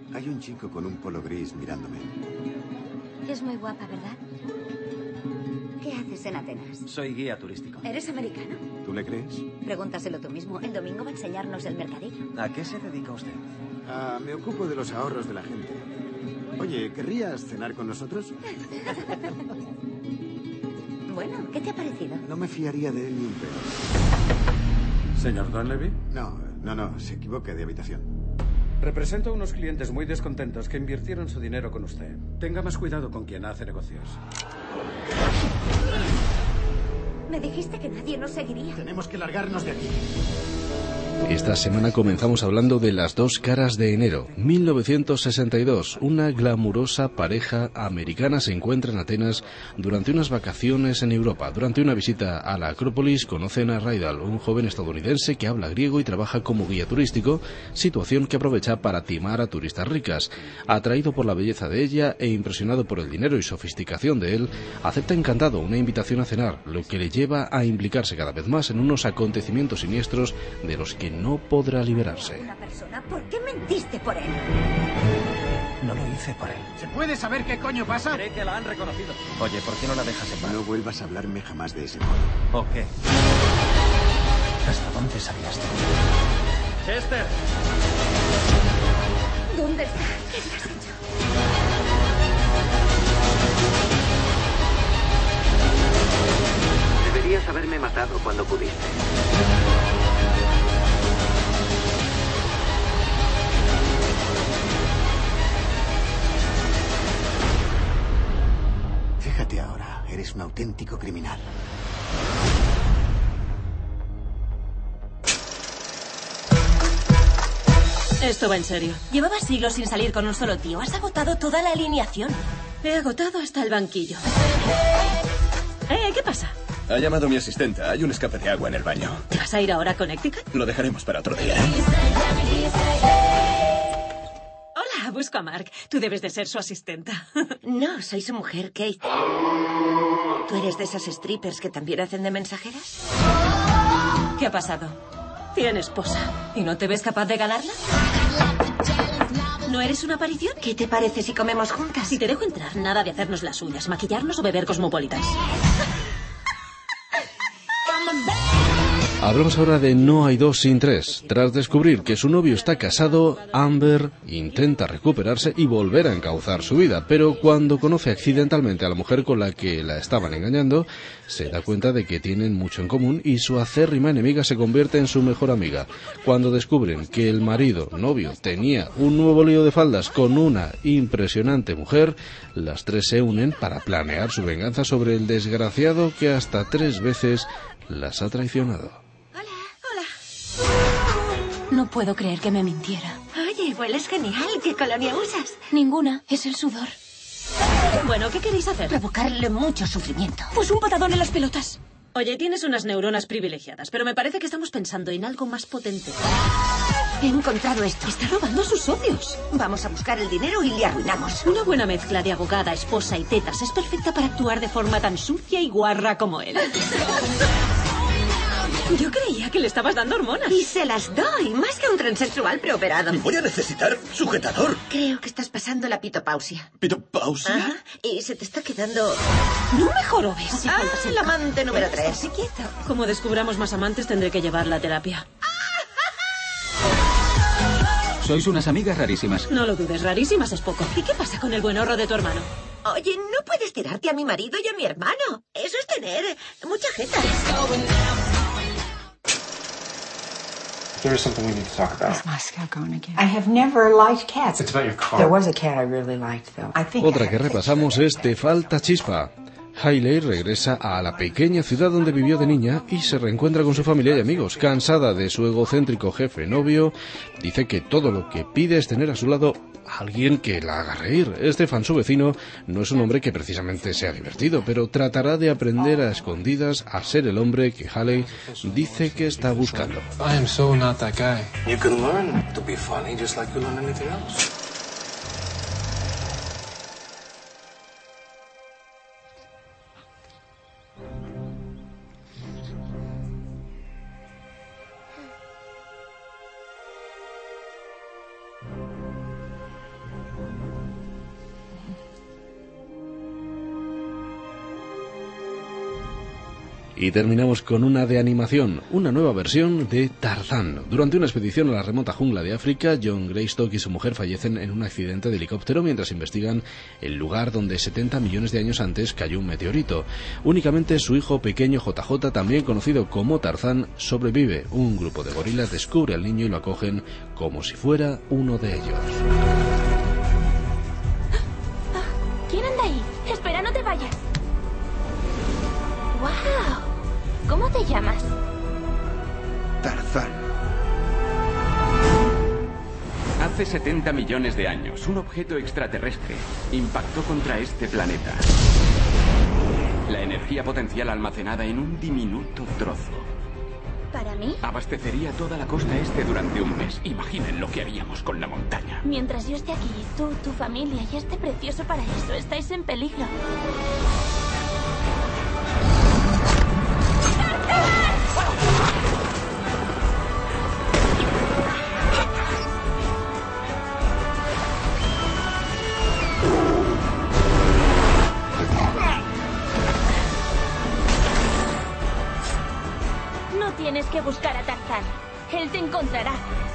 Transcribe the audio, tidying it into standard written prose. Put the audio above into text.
Hay un chico con un polo gris mirándome. Es muy guapa, ¿verdad? ¿Qué haces en Atenas? Soy guía turístico. ¿Eres americano? ¿Tú le crees? Pregúntaselo tú mismo. El domingo va a enseñarnos el mercadillo. ¿A qué se dedica usted? Me ocupo de los ahorros de la gente. Oye, ¿querrías cenar con nosotros? Bueno, ¿qué te ha parecido? No me fiaría de él ni un pelo. ¿Señor Donlevy? No, se equivoca de habitación. Represento a unos clientes muy descontentos que invirtieron su dinero con usted. Tenga más cuidado con quien hace negocios. Me dijiste que nadie nos seguiría. Tenemos que largarnos de aquí. Esta semana comenzamos hablando de Las dos caras de enero. 1962, una glamurosa pareja americana se encuentra en Atenas durante unas vacaciones en Europa. Durante una visita a la Acrópolis conocen a Rydal, un joven estadounidense que habla griego y trabaja como guía turístico, situación que aprovecha para timar a turistas ricas. Atraído por la belleza de ella e impresionado por el dinero y sofisticación de él, acepta encantado una invitación a cenar, lo que le lleva a implicarse cada vez más en unos acontecimientos siniestros de los que no podrá liberarse. Una persona, ¿por qué mentiste por él? No lo hice por él. ¿Se puede saber qué coño pasa? Cree que la han reconocido. Oye, ¿por qué no la dejas en paz? No vuelvas a hablarme jamás de ese modo. ¿O qué? ¿Hasta dónde sabías tú? ¡Chester! ¿Dónde está? ¿Qué le has hecho? Deberías haberme matado cuando pudiste. Fíjate ahora, eres un auténtico criminal. Esto va en serio. Llevabas siglos sin salir con un solo tío. Has agotado toda la alineación. He agotado hasta el banquillo. ¿Qué pasa? Ha llamado mi asistenta. Hay un escape de agua en el baño. ¿Te vas a ir ahora a Connecticut? Lo dejaremos para otro día. Hola, busco a Mark. Tú debes de ser su asistenta. No, soy su mujer, Kate. ¿Tú eres de esas strippers que también hacen de mensajeras? ¿Qué ha pasado? Tiene esposa. ¿Y no te ves capaz de ganarla? ¿No eres una aparición? ¿Qué te parece si comemos juntas? Si te dejo entrar, nada de hacernos las uñas, maquillarnos o beber Cosmopolitas. Hablamos ahora de No hay dos sin tres. Tras descubrir que su novio está casado, Amber intenta recuperarse y volver a encauzar su vida, pero cuando conoce accidentalmente a la mujer con la que la estaban engañando, se da cuenta de que tienen mucho en común y su acérrima enemiga se convierte en su mejor amiga. Cuando descubren que el novio, tenía un nuevo lío de faldas con una impresionante mujer, las tres se unen para planear su venganza sobre el desgraciado que hasta 3 veces las ha traicionado. No puedo creer que me mintiera. Oye, hueles genial. ¿Qué colonia usas? Ninguna. Es el sudor. Bueno, ¿qué queréis hacer? Provocarle mucho sufrimiento. Pues un patadón en las pelotas. Oye, tienes unas neuronas privilegiadas, pero me parece que estamos pensando en algo más potente. He encontrado esto. Está robando a sus socios. Vamos a buscar el dinero y le arruinamos. Una buena mezcla de abogada, esposa y tetas es perfecta para actuar de forma tan sucia y guarra como él. Yo creía que le estabas dando hormonas. Y se las doy, más que un transexual preoperado. Voy a necesitar sujetador. Creo que estás pasando la pitopausia. ¿Pitopausia? Ajá. Y se te está quedando... No me jorobes. el amante número 3. Sí, quieto. Como descubramos más amantes, tendré que llevarla a terapia. Sois unas amigas rarísimas. No lo dudes, rarísimas es poco. ¿Y qué pasa con el buen horror de tu hermano? Oye, no puedes tirarte a mi marido y a mi hermano. Eso es tener mucha jeta. There is something we need to talk about. It's my scout going again. I have never liked cats. It's about your car. There was a cat I really liked, though. I think Otra que repasamos es Te falta chispa. Hailey regresa a la pequeña ciudad donde vivió de niña y se reencuentra con su familia y amigos. Cansada de su egocéntrico jefe novio, dice que todo lo que pide es tener a su lado a alguien que la haga reír. Estefan, su vecino, no es un hombre que precisamente sea divertido, pero tratará de aprender a escondidas a ser el hombre que Hailey dice que está buscando. I am so not that guy. You can learn to be funny just like you learn anything else. Y terminamos con una de animación, una nueva versión de Tarzán. Durante una expedición a la remota jungla de África, John Greystock y su mujer fallecen en un accidente de helicóptero mientras investigan el lugar donde 70 millones de años antes cayó un meteorito. Únicamente su hijo pequeño JJ, también conocido como Tarzán, sobrevive. Un grupo de gorilas descubre al niño y lo acogen como si fuera uno de ellos. ¿Quién anda ahí? Espera, no te vayas. ¡Wow! ¿Cómo te llamas? Tarzán. Hace 70 millones de años, un objeto extraterrestre impactó contra este planeta. La energía potencial almacenada en un diminuto trozo. ¿Para mí? Abastecería toda la costa este durante un mes. Imaginen lo que haríamos con la montaña. Mientras yo esté aquí, tú, tu familia y este precioso paraíso estáis en peligro. No tienes que buscar a Tarzán. Él te encontrará.